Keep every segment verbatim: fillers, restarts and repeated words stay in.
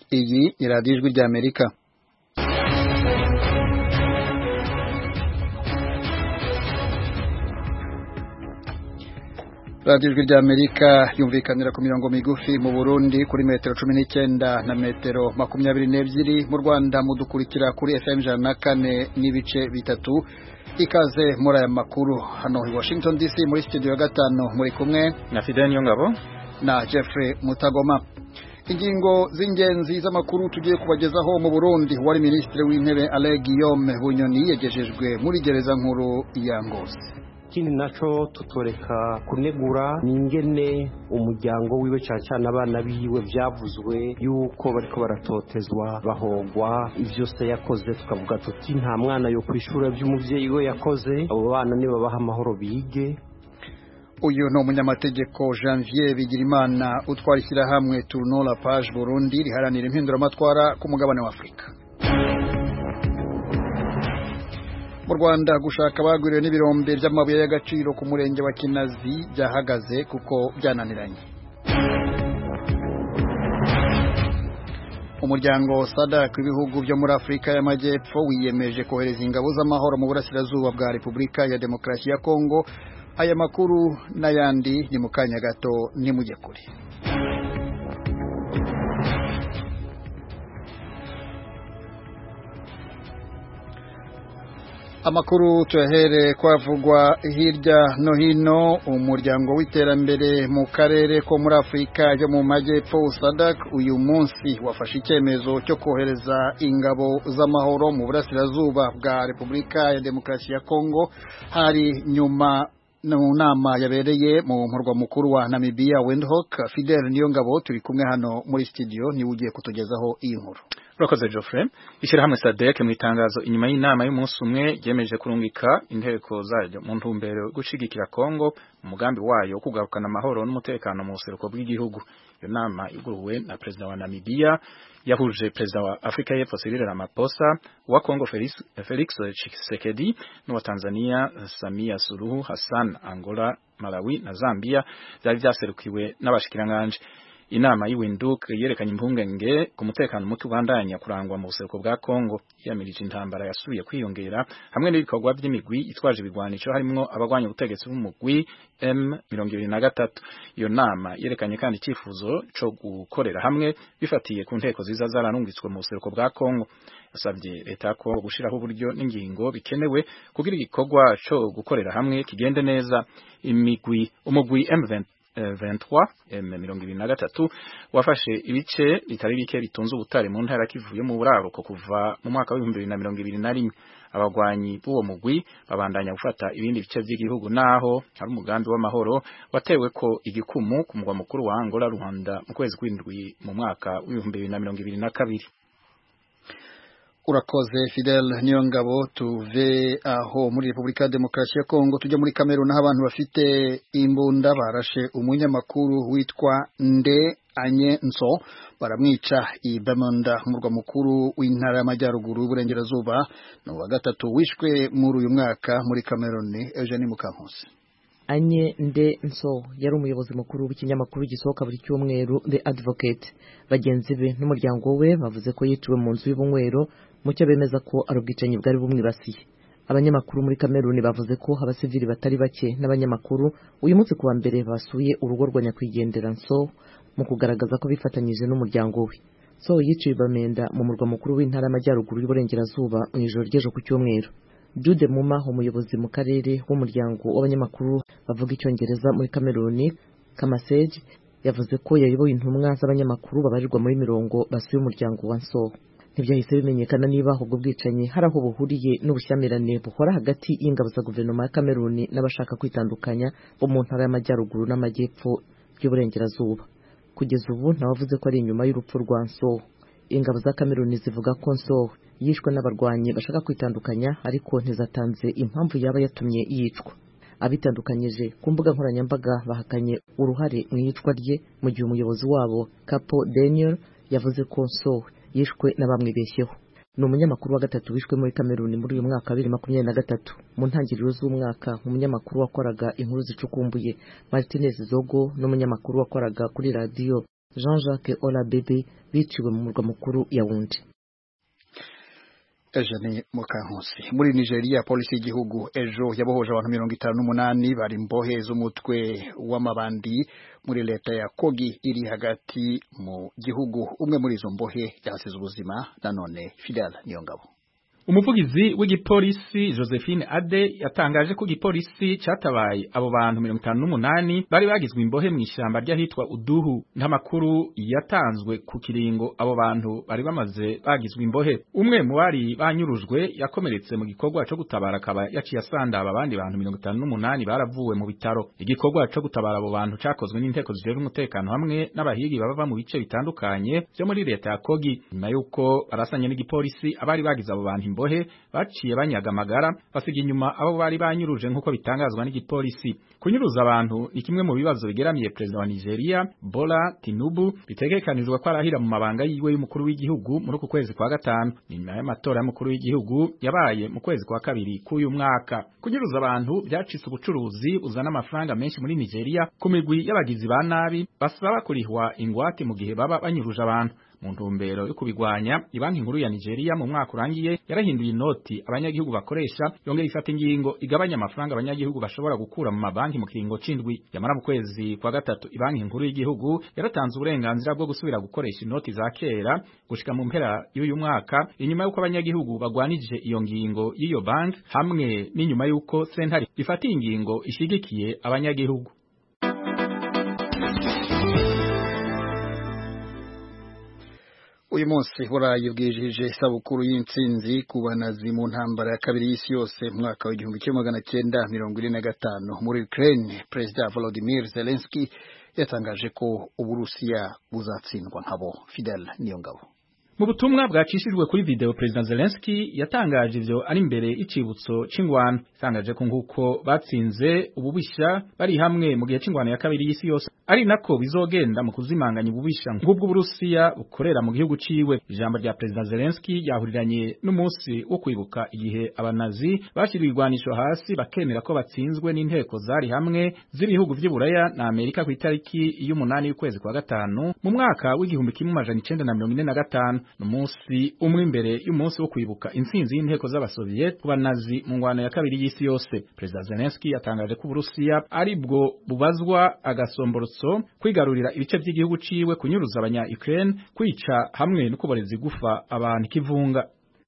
Iyi ni radiyo ijwi ry'Amerika. radiyo ijwi ry'Amerika yumvikanira ku mirongo migufi mu Burundi kuri metero cumi n'icyenda na metero makumyabiri n'ebyiri, mu Rwanda mudukurikira kuri F M ijana na kane n'ibice bitatu. Ikaze muri aya makuru hano i Washington D C muri studio ya gatanu, muri kumwe na Fidel Nyongabo na Jeffrey Mutagoma. Ingingo z'ingenzi z'amakuru tugiye kubagezaho: mu Burundi wari Minisitiri w'Intebe Alain Guillaume Bunyoni yagejejwe muri gereza nkuru ya Ngozi. Kindi naco tutoreka kunegura ningene umuryango wiwe cyane abana biwe byavuzwe yuko bariko baratotezwa bahogwa ivyo se yakoze, tukavuga tuti nta mwana yo kwishura by'umuvyeyi we yakoze, abo bana ni babaha amahoro bige. Uyu no munyamategeko Janvier Bigirimana utwara ishyirahamwe Tournon la Page Burundi riharanira impinduramatwara ku mugabane wa Afrika. Mu Rwanda gushaka bagwiriwe n'ibirombe by'amabuye y'agaciro ku murenge wa Kinazi byahagaze kuko byananiranye. Umuryango Sadak w'ibihugu byo muri Afrika y'Amajyepfo wiyemeje kohereza ingabo z'amahoro mu burasirazuba bwa Repubulika ya Demokarasi ya Kongo. Aya makuru n'ayandi ni mu kanya gato, ni mujye kure. Amakuru tuyahere kwavugwa hirya no hino. Umuryango w'iterambere mu karere ko muri Afrika yo mu Majyepfo Sadak uyu munsi wafashe icyemezo cyo kohereza ingabo z'amahoro mu burasirazuba bwa Repubulika ya Demokarasi ya Kongo, hari nyuma mu nama yabereye mu murwa mukuru wa Namibia Windhoek. Fidel Niyongabo turi kumwe hano muri studio, ni ugiye kutugezaho iyi nkuru. Urakoze Geoffrey. Ishyirahamwe S A D C mu itangazo inyuma y'inama y'umunsi umwe yemeje kurungika inteko zayo mu ntumbero yo gushigikira Kongo mu mugambi wayo wo kugarukana amahoro n'umutekano mu buseruko bw'igihugu. Iyo nama iguruwe na Perezida wa Namibia yahuje Perezida wa Afrika y'Epfo Cyril Ramaphosa, wa Kongo Felix, Felix Tshisekedi, n'uwa Tanzania Samia Suluhu Hassan, Angola, Malawi na Zambia byari byaserukiwe n'abashikiranganje. Inama y'Windhoek yerekanye impungenge ku mutekano muke ubandanya kurangwa mu buseruko bwa Kongo, yamirije intambara yasubiye kwiyongera hamwe n'ibikorwa by'imigwi itwaje ibigwanisho harimo abagwanya ubutegetsi bw'umugwi M mirongo ibiri na gatatu. Iyo nama yerekanye kandi icyifuzo cyo gukorera hamwe bifatiye ku nteko ziza zararungitswe mu buseruko bwa Kongo. Yasabye leta ko gushiraho uburyo n'ingingo bikenewe kugira igikorwa cyo gukorera hamwe kigende neza. Imigwi umugwi M vingt-trois M mirongo ibiri na gatatu wafashe ibice bitari bike bitunze ubutare mu ntara kivuye mu buraruko kuva mu mwaka wa ibihumbi bibiri na mirongo ibiri na rimwe. Abagwanyi b'uwo mugwi babandanya gufata ibindi bice by'igihugu, naho hari umugambi w'amahoro watewe ko igikumu ku mugwa mukuru wa Angola Rwanda mu kwezi kw'indwi mu mwaka wa ibihumbi bibiri na mirongo ibiri na kabiri. Urakoze Fidel Niyongabo. Tuve aho muri Repubulika ya Demokarasi ya Kongo tujya muri Kamerun, aho abantu bafite imbunda barashe umunyamakuru witwa Nde Anye Nso baramwica i Bamenda, umurwa mukuru w'intara y'Amajyaruguru y'Uburengerazuba. No wa gatatu wishwe muri uyu mwaka muri Kamerun. Eugene Mukankusi. Anye Nde Nso yari umuyobozi mukuru w'ikinyamakuru gisohoka buri cyumweru The Advocate. Bagenzi be n'umuryango we bavuze ko yiciwe mu nzu y'ubunywero, mucyo bemeza ko ari ubwicanyi bwari bumwibasiye. Abanyamakuru muri Kameruni bavuze ko abasivili batari bake n'abanyamakuru uyu munsi kuwa mbere basuye urugo rwa nyakwigendera Nso mu kugaragaza ko bifatanyije n'umuryango we. So yiciwe Bamenda mu murwa mukuru w'intara y'Amajyaruguru y'Uburengerazuba mu ijoro ry'ejo ku cyumweru. Jude Muma, umuyobozi mu karere w'umuryango w'abanyamakuru bavuga icyongereza muri Kameruni, Kamaseji, yavuze ko yayoboye intumwa z'abanyamakuru babarirwa muri mirongo basuye umuryango wa Nso. Ntibyahise bimenyekana niba ubwo bwicanyi hari aho buhuriye n'ubushyamirane buhora hagati y'ingabo za guverinoma ya Kameruni n'abashaka kwitandukanya bo mu ntara y'Amajyaruguru n'Amajyepfo y'Uburengerazuba. Kugeza ubu ntawavuze ko ari inyuma y'urupfu rwa Nso. Ingabo za Kameruni zivuga ko Nso yishwe n'abarwanyi bashaka kwitandukanya, ariko ntizatanze impamvu yaba yatumye yicwa. Abitandukanyije ku mbuga nkoranyambaga bahakanye uruhare mu iyicwa rye, mu gihe umuyobozi wabo Capo Daniel yavuze ko Nso yishwe n'abamwibeshyeho. Ni umunyamakuru wa gatatu wishwe muri Kameruni muri uyu mwaka wa bibiri na makumyabiri na gatatu. Mu ntangiriro z'umwaka umunyamakuru wakoraga inkuru zicukumbuye Martinez Zogo n'umunyamakuru wakoraga kuri radio Jean-Jacques Olabebe biciwe mu murwa mukuru Yaounde. Ejene Mukankusi. Muri Nigeria polisi y'igihugu ejo yabohoje abantu mirongo itanu n'umunani bari mbohe z'umutwe w'amabandi muri leta ya Kogi iri hagati mu gihugu. Umwe muri izo mbohe yasize ubuzima nanone Fidel Niyongabo. Umuvugizi w'igipolisi Josephine Ade yatangaje ko igipolisi catabaye abo bantu mirongo itanu n'umunani bari bagizwe imbohe mu ishyamba ry'ahitwa Uduhu. Ntamakuru yatanzwe ku kiringo abo bantu bari bamaze bagizwe imbohe. Umwe mu bari banyurujwe yakomeretse mu gikorwa cyo gutabara akaba yaciye asandaba abandi bantu mirongo itanu n'umunani baravuwe mu bitaro. Igikorwa cyo gutabara abo bantu cakozwe n'inteko zijejwe umutekano hamwe n'abahigi baba mu bice bitandukanye byo muri leta ya Kogi. Nyuma yuko arasanye n'igipolisi abari bagize abo bantu bohe baciye banyaga amagara basiga inyuma abo bari banyuruje nkuko bitangazwa n'igipolisi. Kunyuruza abantu ni kimwe mu bibazo bigeramiye President wa Nigeria Bola Tinubu bitegekanijwe ko arahira mu mabanga yiwe y'umukuru w'igihugu muri uku kwezi kwa gatanu. Nyuma y'amatora y'umukuru w'igihugu yabaye mu kwezi kwa kabiri k'uyu mwaka. Kunyuruza abantu byacitse ubucuruzi buzana amafaranga menshi muri Nigeria ku migwi y'abagizi ba nabi basaba kurihwa ingwate mu gihe baba banyuruje abantu. Mu ntumbero yo kubigwanya ibanki nkuru ya Nigeria mu mwaka urangiye yarahinduye inoti abanyagihugu bakoresha yongera ifata ingingo igabanya amafaranga abanyagihugu bashobora gukura mu mabanki mu kiringo c'indwi. Yamara mu kwezi kwa gatatu ibanki nkuru y'igihugu yaratanze uburenganzira bwo gusubira gukoresha inoti za kera gushika mu mpera y'uyu mwaka inyuma yuko abanyagihugu bagwanije iyo ngingo y'iyo banki hamwe n'inyuma yuko sentare ifata ingingo ishigikiye abanyagihugu. Uyu munsi Burayi bwijije isabukuru y'intsinzi ku banazi mu ntambara ya kabiri y'isi yose mu mwaka w'igihumbi kimwe magana cyenda mirongo ine na gatanu. Muri Ukraine, Perezida Volodymyr Zelensky yatangaje ko Uburusiya buzatsindwa nkabo. Fidel Niyongabo. Mu butumwa bwacishijwe kuri video President Zelensky yatangaje ivyo ari imbere y'icibutso c'ingwano. Yatangaje ko nguko batsinze ububisha bari hamwe mu gihe c'ingwano ya kabiri y'isi yose ari nako bizogenda mu kuzimanganya ububisha nk'ubwo Burusiya bukorera mu gihugu ciwe. Ijambo rya President Zelensky yahuriranye n'umunsi wo kwibuka igihe abanazi bashiriwe igwanisho hasi bakemera ko batsinzwe n'inteko zari hamwe z'ibihugu vy'Uburaya na Amerika ku itariki y'umunani y'ukwezi kwa gatanu mu mwaka w'igihumbi kimwe amajana icenda na mirongo ine na gatanu. Numunsi umwe imbere y'umunsi wo kwibuka intsinzi y'inteko z'abasoviet ku banazi mu ngwano ya kabiri y'isi yose. President Zelensky yatangaje ko Uburusiya ari bwo bubazwa agasomborotso kwigarurira ibice by'igihugu ciwe, kunyuruza abanya Ukraine, kwica hamwe no kuboreza igufa abantu kivunga.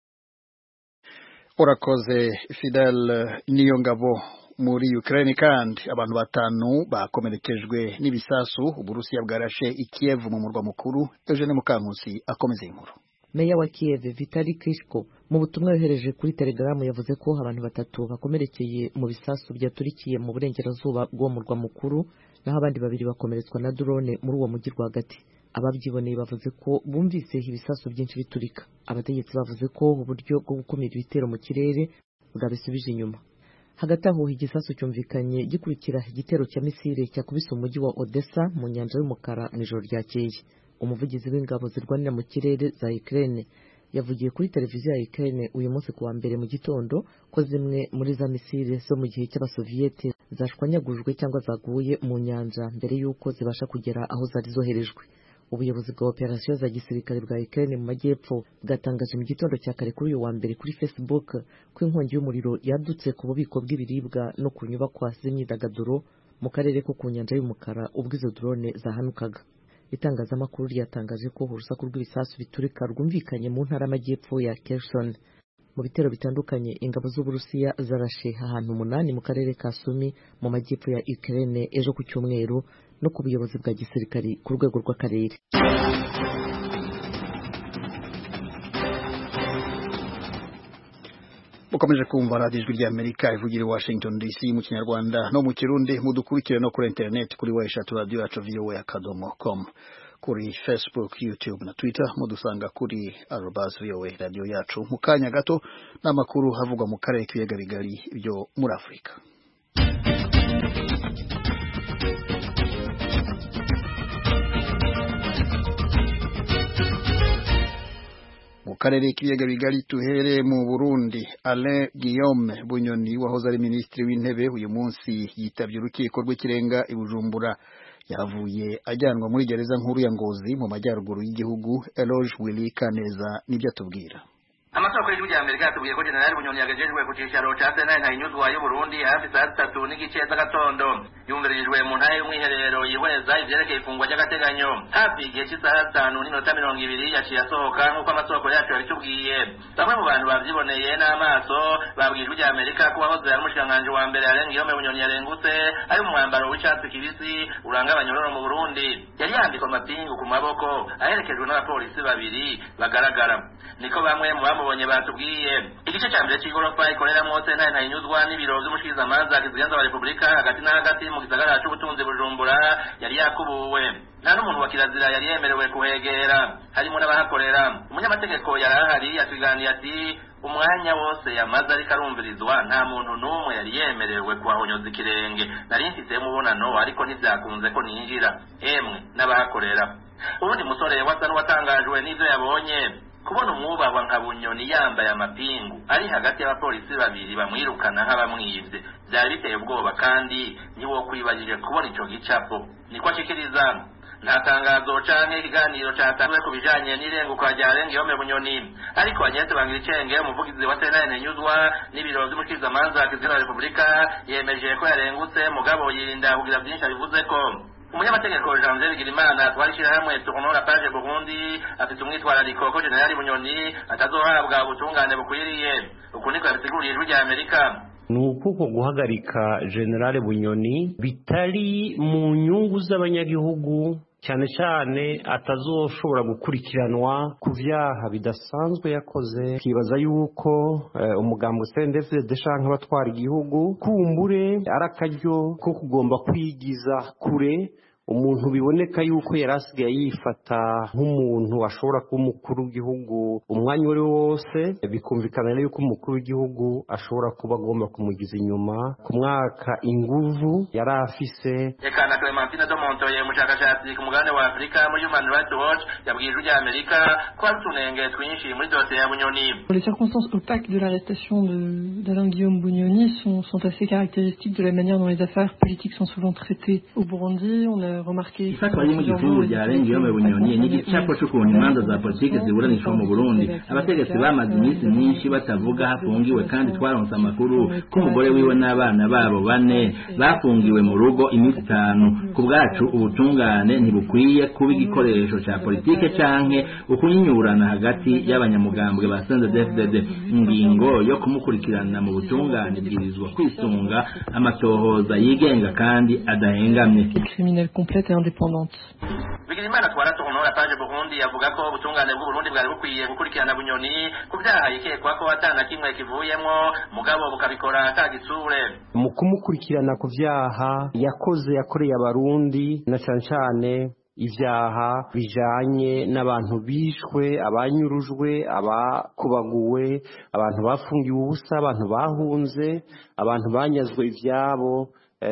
Urakoze Fidel Niyongabo. Muri Ukraine kandi abantu batanu bakomerekejwe n'ibisasu Uburusiya bwarashe i Kiev mu murwa mukuru. Eugene Mukankusi akomeza inkuru. Meya wa Kiev Vitali Klitschko mu butumwa yohereje kuri Telegram yavuze ko abantu batatu bakomerekeye mu bisasu byaturikiye mu burengerazuba bwo murwa mukuru naho abandi babiri bakomeretswa na drone muri uwo mujyi rwagati. Ababyiboneye bavuze ko bumvise ibisasu byinshi biturika. Abategetsi bavuze ko uburyo bwo gukumira ibitero mu kirere bwabisubije inyuma. Hagati aho igisasu cyumvikanye gikurikira igitero cya misile cyakubise umujyi wa Odessa mu nyanja y'umukara mu ijoro ryakeye. Umuvugizi w'ingabo zirwanira mu kirere za Ukraine yavugiye kuri televiziyo ya Ukraine uyu munsi kuwa mbere mu gitondo ko zimwe muri za misile zo mu gihe cy'abasoviete zashwanyagujwe cyangwa zaguye mu nyanja mbere y'uko zibasha kugera aho zari zoherejwe. Ubuyobozi bwa operasiyo za gisirikare bwa Ukraine mu majyepfo bwatangaje mu gitondo cya kare kuri uyu wa mbere kuri Facebook ko inkongi y'umuriro yadutse ku bubiko bw'ibiribwa no ku nyubakwa z'imyidagaduro mu karere ko ku nyanja y'umukara ubwo izo drone zahanukaga. Itangazamakuru ryatangaje ko urusaku rw'ibisasu biturika rwumvikanye mu ntara y'amajyepfo ya Kherson. Mu bitero bitandukanye ingabo z'Uburusiya zarashe ahantu umunani mu karere ka Sumi mu majyepfo ya Ukraine ejo ku cyumweru no ku buyobozi bwa gisirikari ku rwego rw'akarere. Mukomeje kumva radiyo ijwi ry'Amerika ivugira i Washington D C mu Kinyarwanda no mu Kirundi. Mudukurikire no kuri internet kuri wa eshatu radio yacu v o a akadomo com, kuri Facebook, YouTube na Twitter mudusanga kuri arobase v o a radio yacu. Mu kanya gato n'amakuru havugwa mu karere k'ibiyaga bigari byo muri Afurika. Mu karere k'ibiyaga bigari tuhere mu Burundi. Alain Guillaume Bunyoni wahoze ari minisitiri w'intebe uyu munsi yitabye urukiko rw'ikirenga i Bujumbura. yavuye ajyanwa muri gereza nkuru ya Ngozi mu majyaruguru y'igihugu. Eloge Willy Kaneza nibyo atubwira. Amasoko y'Igihugu y'Amerika yatubwiye ko General Bunyoni yagejejwe ku cicaro ca Sena Ntahinyuzwa y'Uburundi hafi saa zitatu n'igice z'agatondo. Yumvirijwe mu ntara y'umwiherero yihweza ivyerekeye ifungwa ry'agateganyo. Hafi igihe cy'isaha zitanu n'iminota mirongo ibiri yaciye asohoka nk'uko amasoko yacu yabitubwiye. Bamwe mu bantu bavyiboneye n'amaso babwiye Igihugu y'Amerika ko wahoze ari umushikiranganji wa mbere Alain Guillaume Bunyoni yarengutse ari mu mwambaro w'icatsi kibisi uranga abanyororo mu Burundi. Yari yandikwa amapingu ku maboko aherekejwe n'abapolisi babiri bagaragara. Niko bamwe mu bamubonye batubwiye. Igice cya mbere c'igorofa ikoreramo Sena Ntahinyuzwa n'ibiro vy'umushikirizamanza kiziganza wa Republika hagati na hagati mu gisagara c'ubutunzi Bujumbura yari yakubuwe. Nta n'umuntu wa kirazira yari yemerewe kuhegera, harimo n'abahakorera. Umunyamategeko yari ahari yatwiganiye ati umwanya wose yamaze ariko arumvirizwa nta muntu n'umwe yari yemerewe kuhahonyoza ikirenge. Nari mfise umubonano ariko ntivyakunze ko ninjira, emwe n'abahakorera. Ubundi musore wasa n'uwatangajwe n'ivyo yabonye. Kubona umwubahwa nka Bunyoni yambaye amapingu ari hagati y'abapolisi babiri bamwirukana nk'abamwivye byari biteye ubwoba kandi niwo kwibagije kubona ico gicapo. Niko ashikiriza. Nta tangazo canke ikiganiro catanzwe ku bijanye n'irenguka rya Alain Guillaume Bunyoni, ariko Agnès Bangiricenge umuvugizi wa Sena Ntahinyuzwa n'ibiro vy'umushikirizamanza kiziganza wa Republika yemeje ko yarengutse mugabo yirinda kugira vyinshi abivuzeko. Umunyamategeko Jean-Pierre Bigirimana twarishira hamwe Tournons la page Burundi afite umwitwarariko ko General Bunyoni atazohabwa ubutungane bukwiriye. Uku niko yabisiguriye Ijwi ry'Amerika. Nukuko guhagarika General Bunyoni bitari mu nyungu z'abanyagihugu, cyane cyane atazoshobora gukurikiranwa ku vyaha bidasanzwe yakoze. Kibaza yuko uh, umugambo C N D F D D shanka batwara igihugu kumbure arakaryo ko kugomba kwigiza kure umuntu biboneka yuko yarasigaye yifata nk'umuntu ashobora kuba umukuru w'igihugu umwanya uri wose, bikumvikana yuko umukuru w'igihugu ashobora kuba agomba kumugiza inyuma ku mwaka inguvu yari afise. Ekana Clementine Domontoye umushakashatsi ku mugabane wa Afrika muri Human Rights Watch yabwiye Ijwi ry'Amerika ko atunenge twinshi muri dosiye ya Bunyoni. Les circonstances opaques de l'arrestation de d'Alain Guillaume Bunyoni sont sont assez caractéristiques de la manière dont les affaires politiques sont souvent traitées au Burundi. On a ifatwa riri mu gifungo rya Alain Guillaume Bunyoni n'igicapo c'ukuntu imanza za politike ziburanishwa mu Burundi. Abategetsi bamaze iminsi myinshi batavuga hafungiwe, kandi twaronse amakuru ko umugore wiwe n'abana babo bane bafungiwe mu rugo iminsi itanu. Ku bwacu ubutungane ntibukwiye kuba igikoresho ca politike canke ukunyinyurana hagati y'abanyamugambwe ba C N D D F D D. Ingingo yo kumukurikirana mu butungane bwirizwa kwisunga amatohoza yigenga kandi adahengamye. Complète et indépendante. Bigirimana twara Tournons la page Burundi yavuga ko ubutungane bw'u Burundi bwari bukwiye gukurikirana Bunyoni ku vyaha yikekwa ko atana kimwe kivuyemwo mugabo bukabikora atagitsure. Mu kumukurikirana ku vyaha yakoze yakoreye abarundi na cyane cyane ivyaha bijanye n'abantu bishwe, abanyurujwe, abakubaguwe, abantu bafungiwe ubusa, abantu bahunze, abantu banyazwe ivyabo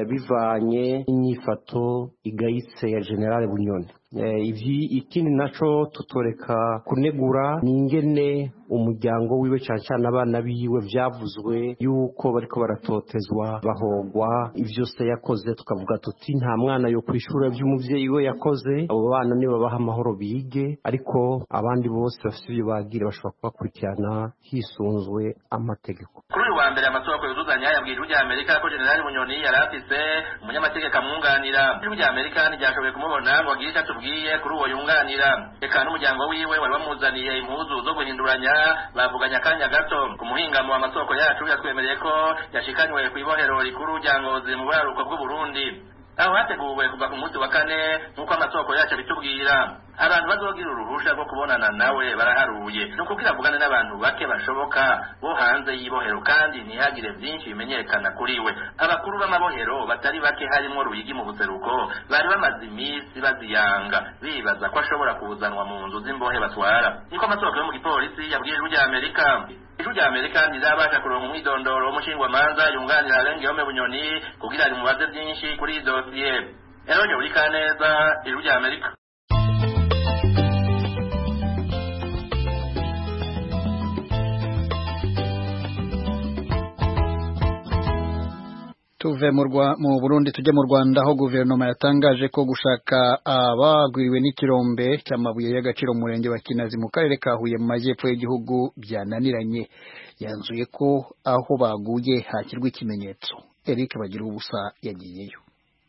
bivanye n'inyifato igayitse ya General Bunyoni. Ivyi ikindi naco tutoreka kunegura n'ingene umuryango wiwe cyane cyane abana biwe vyavuzwe yuko bariko baratotezwa bahogwa ivyo se yakoze. Tukavuga tuti nta mwana yo kwishura vy'umuvyeyi we yakoze, abo bana ni babaha amahoro bige, ariko abandi bose bafite ibyo bagira bashobora kubakurikirana hisunzwe amategeko. Kuri wa mbere amasoko yuzuzanya yabwiye Ijwi ry'Amerika ko General Bunyoni yari afise umunyamategeko amwunganira. Ijwi ry'Amerika ntiryashoboye kumubona ngo agire icyo atubwiye kuri uwo yunganira. Eka n'umuryango wiwe wari wamuzaniye impuzu zo guhinduranya bavuganya akanya gato. Ku muhingamo amasoko yacu yatwemereye ko yashikanywe kw'ibohero rikuru rya Ngozi mu buraruko bw'u Burundi, aho hateguwe kuva ku munsi wa kane nk'uko amasoko yacu bitubwira. Abantu bazogira uruhusha rwo kubonana nawe baraharuye, nuko kiravugana n'abantu bake bashoboka bo hanze y'ibohero, kandi ntihagire byinshi bimenyekana kuri we. Abakuru b'amabohero batari bake harimo Ruyigi mu buseruko bari bamaze iminsi baziyanga bibaza ko ashobora kuzanwa mu nzu z'imbohe batwara. Niko amasoko yo mu gipolisi yabwiye Ijwi ry'Amerika. Ijwi ry'Amerika ntirabasha kuronka umwidondoro w'umushingwamanza yunganira Alain Guillaume Bunyoni kugira rimubaze byinshi kuri iyi dosiye. Eronye uri Kaneza, Ijwi ry'Amerika. tuve mu mu Burundi tujye mu Rwanda aho guverinoma yatangaje ko gushaka abagwiriwe n'ikirombe cy'amabuye y'agaciro mu murenge wa Kinazi mu karere ka Huye mu majyepfo y'igihugu byananiranye. Yanzuye ko aho baguye hakirwa ikimenyetso. Eric Bagira ubusa yagiyeyo.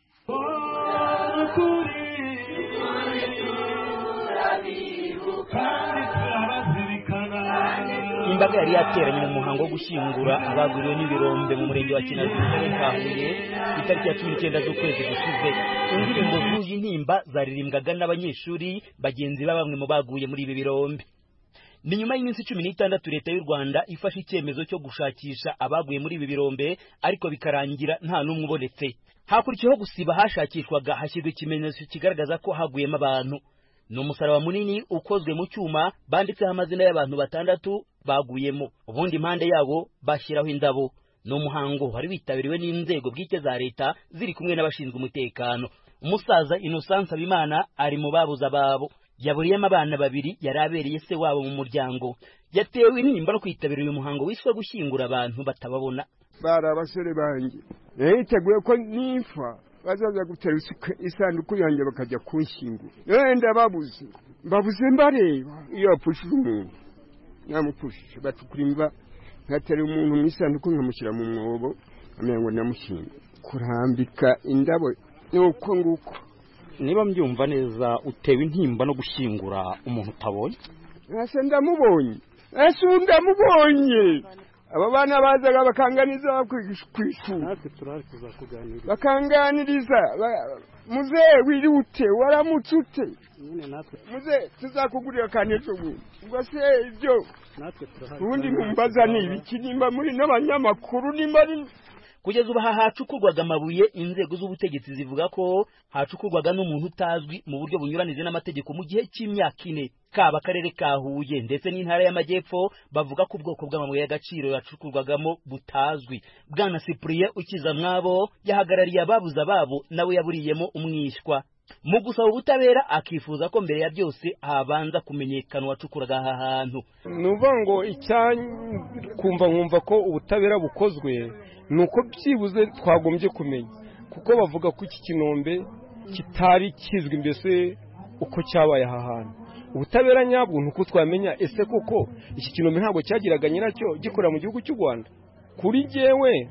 Imbaga yari yateranye mu muhango wo gushyingura abaguriwe n'ibirombe mu murenge wa Kinazi mu karere ka Huye itariki ya cumi n'icyenda z'ukwezi gushize. Indirimbo zuje intimba zaririmbwaga n'abanyeshuri bagenzi ba bamwe mu baguye muri ibi birombe. Ni nyuma y'iminsi cumi n'itandatu leta y'u Rwanda ifashe icyemezo cyo gushakisha abaguye muri ibi birombe, ariko bikarangira nta n'umwe ubonetse. Hakurikiyeho gusiba hashakishwaga hashyirwa ikimenyetso kigaragaza ko haguyemo abantu. Ni umusaraba munini ukozwe mu cyuma banditseho amazina y'abantu batandatu baguyemo, ubundi impande yabo bashyiraho indabo. Ni umuhango wari witabiriwe n'inzego bwite za leta ziri kumwe n'abashinzwe umutekano. Umusaza Innocent Habimana ari mu babuza babo, yaburiyemo abana babiri yari abereye se wabo mu muryango. Yatewe intimba no kwitabira uyu muhango wiswe gushyingura abantu batababona. Bari abasore banjye yiteguye ko nifa bazaza gutera isanduku yanjye bakajya kunshyingura. Wenda babuze babuze mbareba iyo apushije umuntu namupushije batukura imva nkatera umuntu mu isanduku nkamushyira mu mwobo amengo namushyinga kurambika indabo nuko nguko. Niba mbyumva neza utewe intimba no gushyingura umuntu utabonye? Ese ndamubonye ese ndamubonye. Aba bana bazaga bakanganiza kwishuri natwe turari kuzakuganira bakanganiriza muzehe wirute waramutse ute nyine natwe muzehe tuzakugurira kanejo ubwo se ibyo natwe turahari ubundi mumbaza nibi kinimba muri n'abanyamakuru nimba kugeza ubu hacukurwaga amabuye. Inzego z'ubutegetsi zivuga ko hacukurwaga n'umuntu utazwi mu buryo bunyuranije n'amategeko mu gihe cy'imyaka ine. Kaba akarere ka Huye ndetse n'intara y'amajyepfo bavuga ko ubwoko bw'amabuye y'agaciro yacukurwagamo butazwi. Bwana Cyprien Ukizamwabo yahagarariye ababuza babo nawe yaburiyemo umwishywa. Mu gusaba ubutabera akifuza ko mbere ya byose habanza kumenyekana uwacukuraga aha hantu. Nuvuga ngo icyakumva nkumva ko ubutabera bukozwe nuko byibuze twagombye kumenya, kuko bavuga ko iki kinombe kitari kizwi mbese uko cyabaye aha hantu. Ubutabera nyabwo nuko twamenya ese koko iki kinombe ntabwo cyagiraga nyiracyo gikorera mu gihugu cy'u Rwanda. Kuri jewe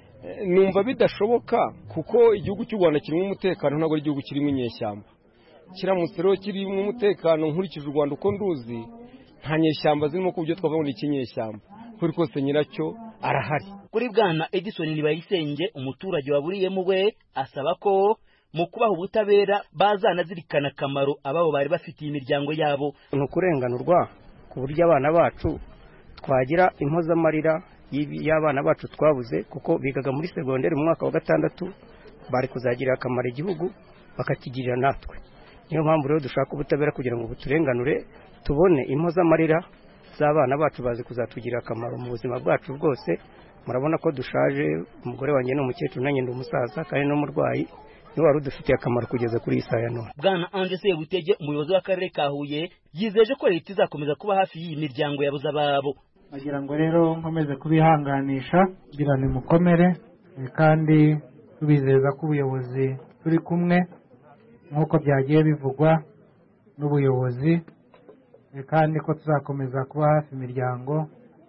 numva bidashoboka kuko igihugu cy'u Rwanda kirimo umutekano, ntabwo ari igihugu kirimo inyeshyamba. Kiramutse rero kirimo umutekano nkurikije u Rwanda uko nduzi, nta nyeshyamba zirimo ku buryo twavuga ngo ni ikinyeshyamba. Kuri kose nyiracyo arahari. Kuri Bwana Edison Nibayisenge umuturage waburiyemo we asaba ko mu kubaha ubutabera bazanazirikana akamaro ababo bari bafitiye imiryango yabo. Ni ukurenganurwa ku buryo abana bacu twagira impozamarira y'abana bacu twabuze, kuko bigaga muri segonderi mu mwaka wa gatandatu bari kuzagirira akamaro igihugu bakakigirira natwe. Niyo mpamvu rero dushaka ubutabera kugira ngo buturenganure tubone impozamarira z'abana bacu bazi kuzatugirira akamaro mu buzima bwacu bwose. Murabona ko dushaje, umugore wanjye ni umukecuru nanjye ndi umusaza kandi n'umurwayi, niwe wari udufitiye akamaro kugeza kuri iyi saa ya none. Bwana Ange Sebutege umuyobozi w'akarere ka Huye yizeje ko leta izakomeza kuba hafi y'iyi miryango yabuze ababo. Agira ngo rero nkomeze kubihanganisha kugira ni mukomere, kandi tubizeza ko ubuyobozi turi kumwe nk'uko byagiye bivugwa n'ubuyobozi, kandi ko tuzakomeza kuba hafi imiryango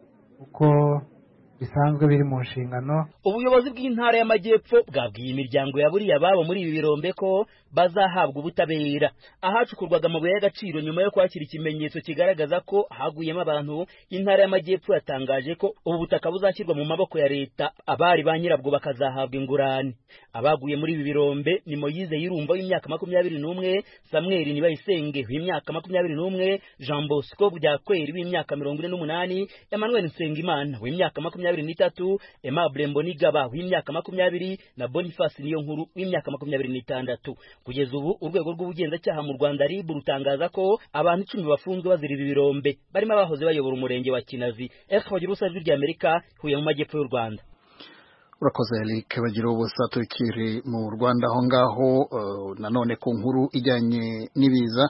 uko bisanzwe biri mu nshingano. Ubuyobozi bw'intara y'amajyepfo bwabwiye imiryango yaburiye ababo muri ibi birombe ko bazahabwa ubutabera. Ahacukurwaga amabuye y'agaciro nyuma yo kwakira ikimenyetso kigaragaza ko haguyemo abantu, intara y'amajyepfo yatangaje ko ubu butaka buzashyirwa mu maboko ya leta, abari ba nyirabwo bakazahabwa ingurane. Abaguye muri ibi birombe ni Moyize Yirumba w'imyaka makumyabiri n'umwe, Samuel Nibayisenge w'imyaka makumyabiri n'umwe, Jean Bosco Byakweri w'imyaka mirongo ine n'umunani, Emmanuel Nsengimana w'imyaka makumyabiri n'itatu, Aimable Mbonigaba w'imyaka makumyabiri na Boniface Niyonkuru w'imyaka makumyabiri n'itandatu. Kugeza ubu urwego rw'ubugenzacyaha mu Rwanda R I B rutangaza ko abantu icumi bafunzwe bazira ibi birombe, barimo abahoze bayobora umurenge wa Kinazi. Eric Bagira ubusa ijwi ry'Amerika, Huye mu majyepfo y'u Rwanda. Urakoze Eric Bagira ubusa. Tukiri mu Rwanda aho ngaho uh, nanone ku nkuru ijyanye n'ibiza,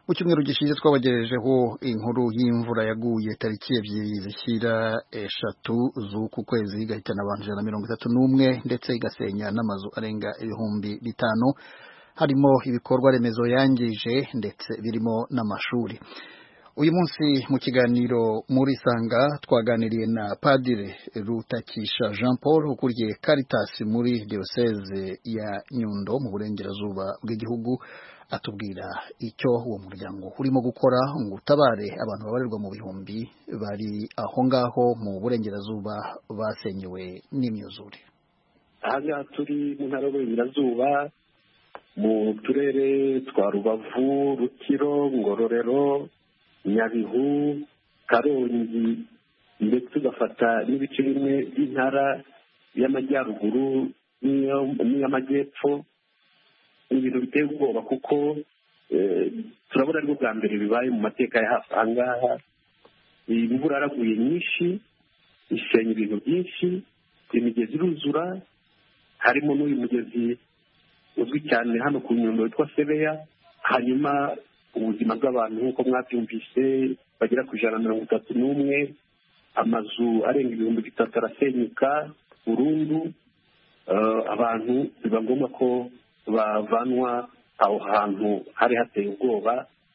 mu cyumweru gishize twabagejejeho inkuru y'imvura yaguye tariki ebyiri zishyira eshatu z'uku kwezi igahitana abantu ijana na mirongo itatu n'umwe ndetse igasenya n'amazu arenga ibihumbi bitanu harimo ibikorwa remezo yangije ndetse birimo n'amashuri. Uyu munsi mu kiganiro muri Sanga twaganiriye na Padiri Rutakisha Jean Paul ukuriye Caritas muri diocese ya Nyundo mu burengerazuba bw'igihugu, atubwira icyo uwo muryango urimo gukora ngo utabare abantu babarirwa mu bihumbi bari aho ngaho mu burengerazuba basenyewe n'imyuzure. Aha turi mu ntara y'Uburengerazuba mu turere twa Rubavu, Rukiro, Ngororero, Nyabihu, Karongi ndetse ugafata n'ibice bimwe by'intara y'amajyaruguru n'iy'amajyepfo. Ibintu biteye ubwoba kuko turabona aribwo bwa mbere bibaye mu mateka ya hafi aha ngaha. Imvura yaraguye nyinshi isenya ibintu byinshi, imigezi iruzura, harimo n'uyu mugezi uzwi cyane hano ku Nyundo witwa Sebeya. Hanyuma ubuzima bw'abantu nk'uko mwabyumvise bagera ku ijana na mirongo itatu n'umwe, amazu arenga ibihumbi bitatu arasenyuka burundu. Abantu biba ngombwa ko bavanwa aho hantu hari hateye ubwoba,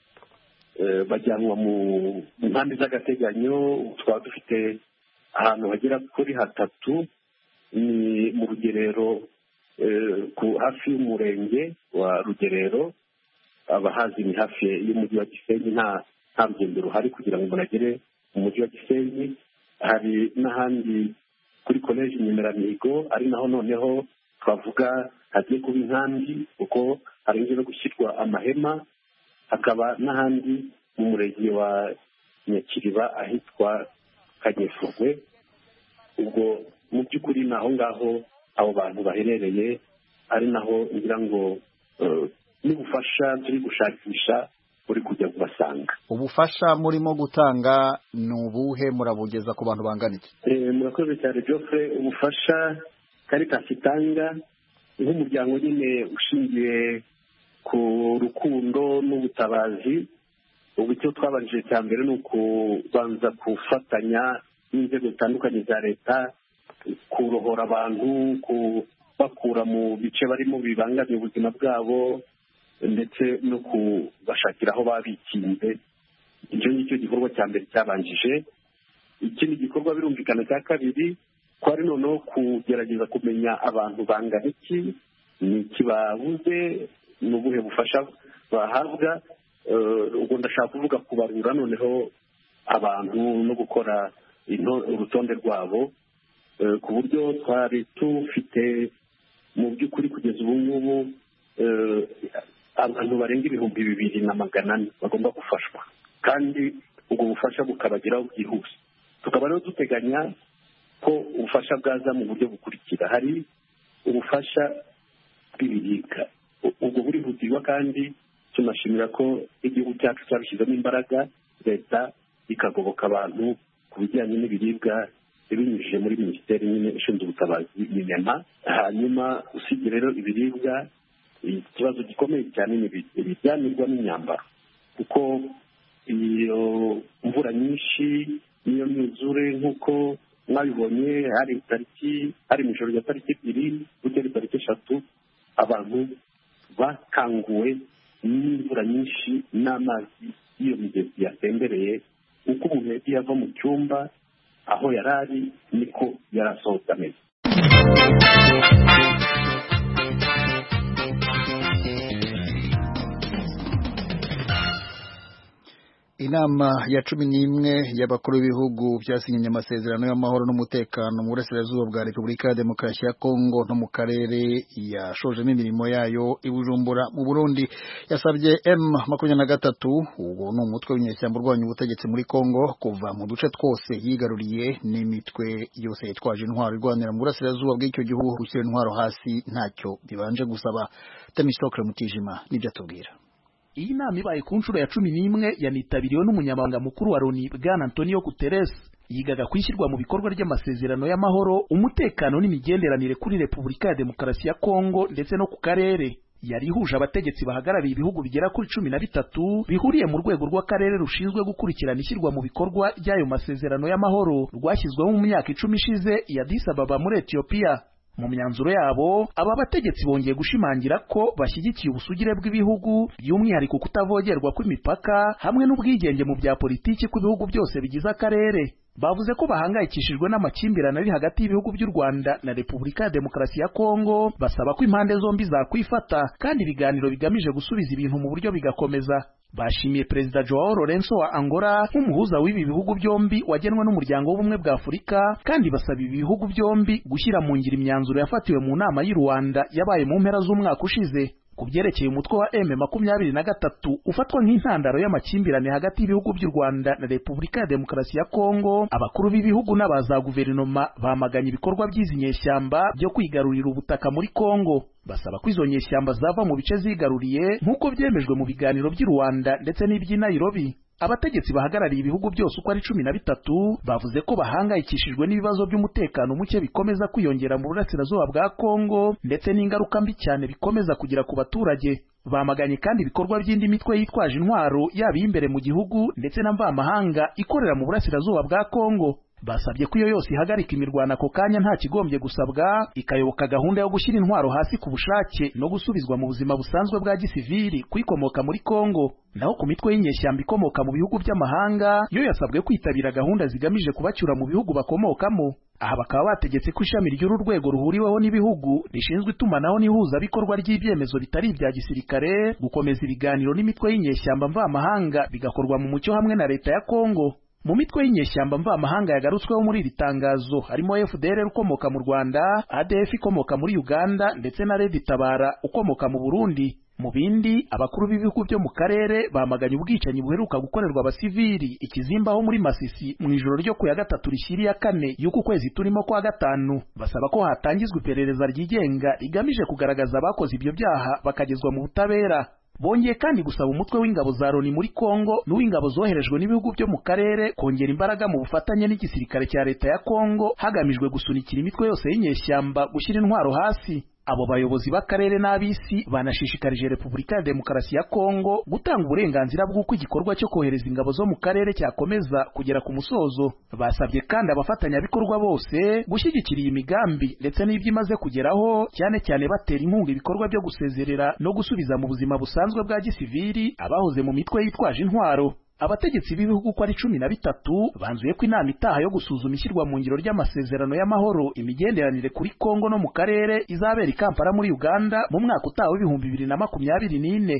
bajyanwa mu nkambi z'agateganyo. Twaba dufite ahantu hagera kuri hatatu, ni mu Rugerero, ku hafi y'umurenge wa Rugerero. Abahazi ni hafi y'umujyi wa Gisenyi, nta nta rugendo ruhari kugira ngo umuntu agere mu mujyi wa Gisenyi. Hari n'ahandi kuri koleji Nyemeramihigo, ari naho noneho twavuga hagiye kuba inkambi kuko harengeje no gushyirwa amahema. Hakaba n'ahandi mu murenge wa Nyakiriba ahitwa Kanyefurwe. Ubwo mu by'ukuri naho ngaho abo bantu baherereye, ari naho ngira ngo n'ubufasha turi gushakisha uri kujya kubasanga. Ubufasha murimo gutanga ni ubuhe, murabugeza ku bantu bangana iki? Murakoze cyane Geoffrey. Ubufasha Caritas itanga nk'umuryango nyine ushingiye ku rukundo n'ubutabazi. Ubu icyo twabanjije cya mbere ni ukubanza gufatanya n'inzego zitandukanye za leta kurohora abantu, kubakura mu bice barimo bibangamiye ubuzima bwabo ndetse no kubashakira aho babikinze. Icyo ngicyo gikorwa cya mbere cyabanjije. Ikindi gikorwa birumvikana cya kabiri ko ari noneho kugerageza kumenya abantu bangana iki, ni iki babuze, ni ubuhe bufasha bahabwa. Ubwo ndashaka kuvuga kubarura noneho abantu no gukora urutonde rwabo, ku buryo twari tufite mu by'ukuri kugeza ubu ngubu abantu barenga ibihumbi bibiri na magana ane bagomba gufashwa, kandi ubwo bufasha bukabageraho byihuse. Tukaba rero duteganya ko ubufasha bwaza mu buryo bukurikira. Hari ubufasha bw'ibiribwa, ubwo burihutirwa kandi tunashimira ko igihugu cyacu cyabishyizemo imbaraga, leta ikagoboka abantu ku bijyanye n'ibiribwa ibinyujije muri minisiteri nyine ishinzwe ubutabazi Minema. Hanyuma usibye rero ibiribwa, ikibazo gikomeye cyane ni ibijyanirwa n'imyambaro, kuko iyo mvura nyinshi niyo myuzure nk'uko mwabibonye, hari tariki hari mu ijoro rya tariki ebyiri kugera tariki eshatu abantu bakanguwe n'imvura nyinshi n'amazi y'iyo migezi yatembereye. Uko umuntu yagiye ava mu cyumba aho yari ari niko yari asohotse ameze. Inama ya cumi n'imwe y'abakuru b'ibihugu byasinyanye amasezerano y'amahoro n'umutekano mu burasirazuba bwa Repubulika ya Demokarasi ya Kongo no mu karere yashojemo imirimo yayo i Bujumbura mu Burundi, yasabye M makumyabiri na gatatu, ubwo ni umutwe w'inyeshyamba urwanya ubutegetsi muri Kongo, kuva mu duce twose yigaruriye n'imitwe yose yitwaje intwaro irwanira mu burasirazuba bw'icyo gihugu gushyira intwaro hasi ntacyo bibanje gusaba. Temistokle Mutijima nibyo atubwira. Iyi nama ibaye ku nshuro ya cumi n'imwe yanitabiriwe n'umunyamabanga mukuru wa Loni Bwana Antonio Guterres, yigaga kwishyirwa mu bikorwa ry'amasezerano y'amahoro, umutekano n'imigenderanire kuri Repubulika ya Demokarasi ya Kongo ndetse no ku karere. yari ihuje abategetsi bahagarariye ibihugu bigera kuri cumi na bitatu bihuriye mu rwego rw'akarere rushinzwe gukurikirana ishyirwa mu bikorwa ry'ayo masezerano y'amahoro rwashyizweho mu myaka icumi ishize i Addis Ababa muri Ethiopia. Mu myanzuro yabo aba bategetsi bongeye gushimangira ko bashyigikiye ubusugire bw'ibihugu, by'umwihariko kutavogerwa kw'imipaka hamwe n'ubwigenge mu bya politiki ku bihugu byose bigize akarere. Bavuze ko bahangayikishijwe n'amakimbirane ari hagati y'ibihugu by'u Rwanda na Repubulika ya Demokarasi ya Kongo, basaba ko impande zombi zakwifata kandi ibiganiro bigamije gusubiza ibintu mu buryo bigakomeza. Bashimiye Perezida Joao Lourenço wa Angola nk'umuhuza w'ibi bihugu byombi wagenwe n'umuryango w'ubumwe bwa Afurika, kandi basaba ibi bihugu byombi gushyira mu ngiro imyanzuro yafatiwe mu nama y'u Rwanda yabaye mu mpera z'umwaka ushize. Ku byerekeye umutwe wa M makumyabiri na gatatu ufatwa nk'intandaro y'amakimbirane hagati y'ibihugu by'u Rwanda na Repubulika ya Demokarasi ya Kongo, abakuru b'ibihugu n'abaza guverinoma bamaganye ibikorwa by'izi nyeshyamba byo kwigarurira ubutaka muri Kongo. Basaba ko izo nyeshyamba zava mu bice zigaruriye nk'uko byemejwe mu biganiro by'i Rwanda ndetse n'iby'i Nairobi. Abategetsi bahagarariye ibihugu byose uko ari cumi na bitatu bavuze ko bahangayikishijwe n'ibibazo by'umutekano muke bikomeza kwiyongera mu burasirazuba bwa Kongo ndetse n'ingaruka mbi cyane bikomeza kugira ku baturage. Bamaganye kandi ibikorwa by'indi mitwe yitwaje intwaro yaba imbere mu gihugu ndetse na mvamahanga ikorera mu burasirazuba bwa Kongo. Basabye ko iyo yose ihagarika imirwano ako kanya nta kigombye gusabwa, ikayoboka gahunda yo gushyira intwaro hasi ku bushake no gusubizwa mu buzima busanzwe bwa gisivili kwikomoka muri Kongo. Naho ku mitwe y'inyeshyamba ikomoka mu bihugu by'amahanga yo yasabwe kwitabira gahunda zigamije kubacyura mu bihugu bakomokamo. Aha bakaba bategetse ko ishami ry'uru rwego ruhuriweho n'ibihugu rishinzwe itumanaho n'ihuzabikorwa ry'ibyemezo bitari ibya gisirikare gukomeza ibiganiro n'imitwe y'inyeshyamba mvamahanga bigakorwa mu mucyo hamwe na leta ya Kongo. Mu mitwe y'inyeshyamba mvamahanga yagarutsweho muri iri tangazo harimo F D L R ukomoka mu Rwanda, A D F ikomoka muri Uganda ndetse na Red Tabara ukomoka mu Burundi. Mu bindi, abakuru b'ibihugu byo mu karere bamaganye ubwicanyi buheruka gukorerwa abasivili ikizimbaho muri Masisi mu ijoro ryo ku ya gatatu rishyiri ya kane y'uku kwezi turimo kwa gatanu. Basaba ko hatangizwa iperereza ryigenga rigamije kugaragaza abakoze ibyo byaha bakagezwa mu butabera. Bongeye kandi gusaba umutwe w'ingabo za Loni muri Kongo n'uw'ingabo zoherejwe n'ibihugu byo mu karere kongera imbaraga mu bufatanye n'igisirikare cya leta ya Kongo hagamijwe gusunikira imitwe yose y'inyeshyamba gushyira intwaro hasi. Abo bayobozi b'akarere n'abisi banashishikarije Repubulika ya Demokarasi ya Kongo gutanga uburenganzira bw'uko igikorwa cyo kohereza ingabo zo mu karere cyakomeza kugera ku musozo. Basabye kandi abafatanyabikorwa bose gushyigikira iyi migambi ndetse n'ibyo imaze kugeraho, cyane cyane batera inkunga ibikorwa byo gusezerera no gusubiza mu buzima busanzwe bwa gisivili abahoze mu mitwe yitwaje intwaro. Abategetsi b'ibihugu ko ari cumi na bitatu banzuye ko inama itaha yo gusuzuma ishyirwa mu ngiro ry'amasezerano y'amahoro imigenderanire kuri Kongo no mu karere izabera i Kampala muri Uganda mu mwaka utaha w'ibihumbi bibiri na makumyabiri n'ine.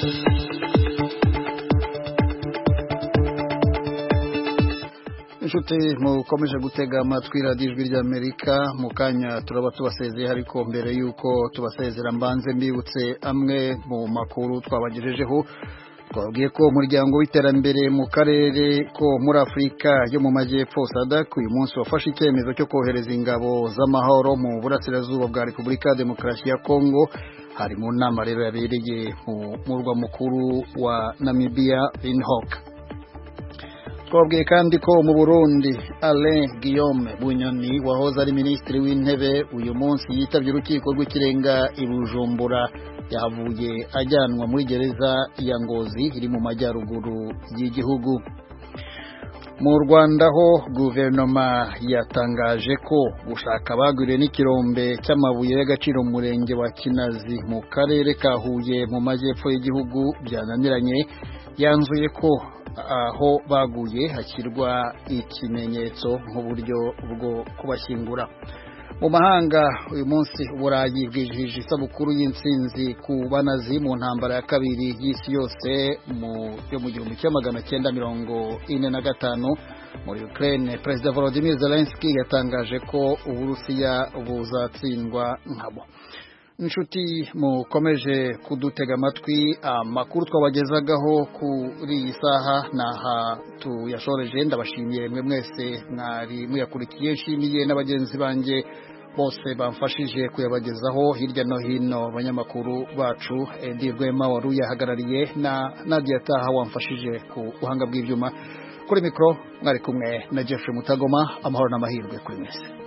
Inshuti mukomeje gutega amatwi radiyo ijwi ry'Amerika, mu kanya turaba tubasezeye, ariko mbere y'uko tubasezera mbanze mbibutse amwe mu makuru twabagejejeho. Twabwiye ko umuryango w'iterambere mu karere ko muri Afurika yo mu majyepfo S A D C uyu munsi wafashe icyemezo cyo kohereza ingabo z'amahoro mu burasirazuba bwa Repubulika ya Demokarasi ya Kongo. Hari mu nama rero yabereye mu murwa mukuru wa Namibia Windhoek. Twabwiye kandi ko mu Burundi Alain Guillaume Bunyoni wahoze ari minisitiri w'intebe uyu munsi yitabye urukiko rw'ikirenga i Bujumbura, yahavuye ajyanwa muri gereza ya Ngozi iri mu majyaruguru y'igihugu. Mu Rwanda ho guverinoma yatangaje ko gushaka abagwiriwe n'ikirombe cy'amabuye y'agaciro mu murenge wa Kinazi mu karere ka Huye mu majyepfo y'igihugu byananiranye. Yanzuye ko aho baguye hashyirwa ikimenyetso nk'uburyo bwo kubashyingura. Mu mahanga uyu munsi Uburayi bwijihije isabukuru y'intsinzi ku banazi mu ntambara ya kabiri y'isi yose mu yo mu gihumbi kimwe magana cyenda mirongo ine na gatanu. Muri Ukraine, Perezida Volodymyr Zelensky yatangaje ko Uburusiya buzatsindwa nkabo. Inshuti mukomeje kudutega amatwi, amakuru twabagezagaho kuri iyi saha naha tuyashoreje. Ndabashimiye mwe mwese mwari muyakurikiye, nshimiye n'abagenzi banjye bose bamfashije kuyabagezaho hirya no hino, abanyamakuru bacu Edi Rwema wari uyahagarariye na Nadia Taha wamfashije ku buhanga bw'ibyuma. Kuri mikoro mwari kumwe na Jeffrey Mutagoma. Amahoro n'amahirwe kuri mwese.